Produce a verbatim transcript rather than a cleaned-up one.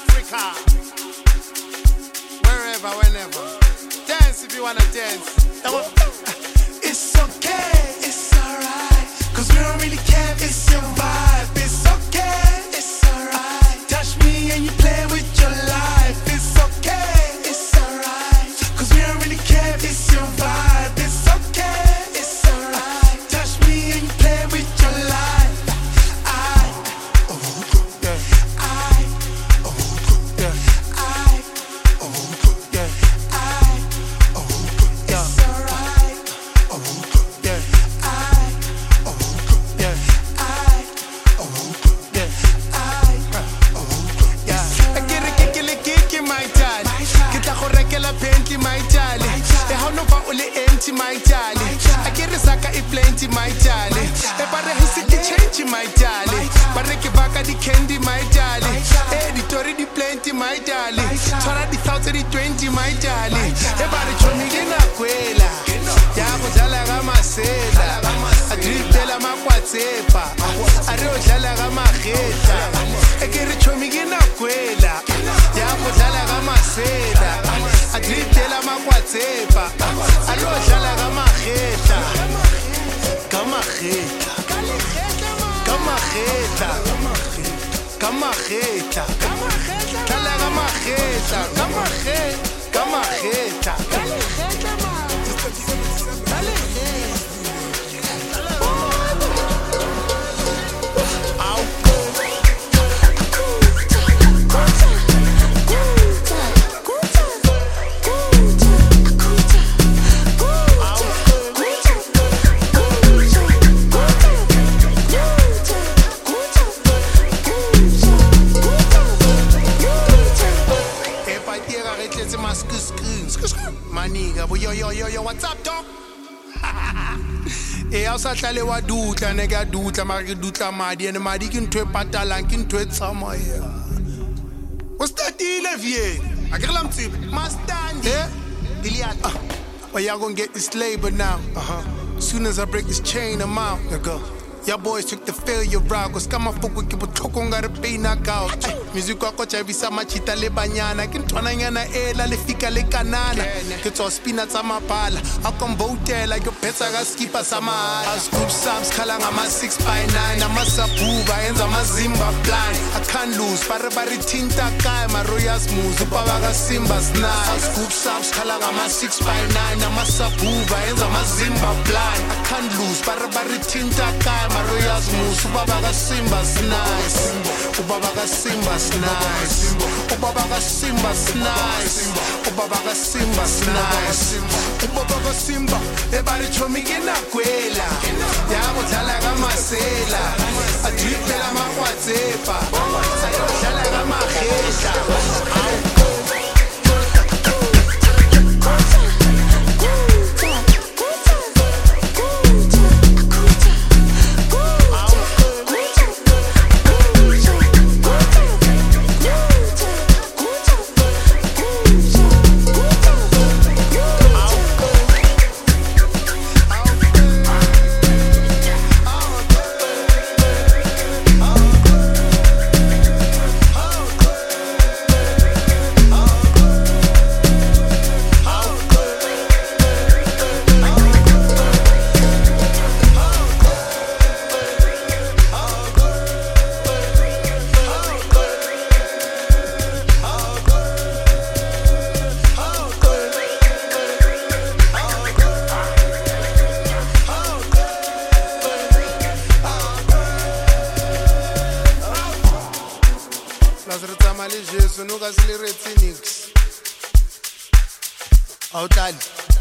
Africa. Wherever, whenever. Dance if you wanna dance. It's okay, it's alright, cause we don't really care if it's your vibe. It's okay, it's alright. Touch me and you play with your life. It's okay, it's alright, cause we don't really care if it's your vibe. It's okay, it's alright. Touch me and you play with your life. I, oh, yeah. I, oh, yeah. I, oh, yeah. I, oh, yeah. It's alright. Oh, yeah. I, oh, yeah. I, oh, yeah. I, oh, yeah. I get a kick in the kick in my tally. Get a regular painty my tally. The how no ba only empty my tally. I get a saka e plenty my tally. The bare hisi ki change my tally. Bare ki baka di candy my tally. Eh di tori di plenty my tally. Tora di thousand di twenty my tally. The bare chomi ke na kwela. Ya go dlala ga masela. A dripela ma kwatsepa. A re o dlala ga mageta. E ke re chomi ke na kwela. Ya go dlala ga masela. A dripela ma kwatsepa. A re o dlala ga mageta. Ga mageta. Ga mageta. Ga mageta. Dlala ga mageta. Ga mageta. Ga mageta. My nigga, yo yo yo yo, what's up, dog? Eh, I said tell wa dutla, nigga dutla, mara ke dutla madi, and madi ke ntwe patala, ke ntwe tsama ya. What's that deal, vie? I get lam tip, mustang, yeah. Iliad, ah, well y'all gonna get this labor now. Uh huh. Soon as I break this chain, I'm out. There go. Y'all boys took the failure route, cause kama fuku kipo toko ngare pay knockout. Music wako chavisa machita le banyana, kintwana nyana ela le fika le kanana. Kito spina tama pala, ako mbote like your pesa ga skipa sama. I scoop subs kala ngama six by nine, ama sapuba enza mazimba blind. I can't lose, pare pare tinta kai maroya smooth, upawa ga simba's nice. I scoop subs kala ngama six by nine, ama sapuba enza mazimba blind. I can't lose, pare pare tinta kai. Maroya's moves, Ubabaga Simba's nice. Ubabaga Simba's nice. Ubabaga Simba's nice. Ubabaga Simba's nice. Ubabaga Simba, everybody show me in a quela. Yabo Talaga Masela. A dripela Makwatepa. Talaga Maheta. Jesu nuka siliretsi nix. Awutali.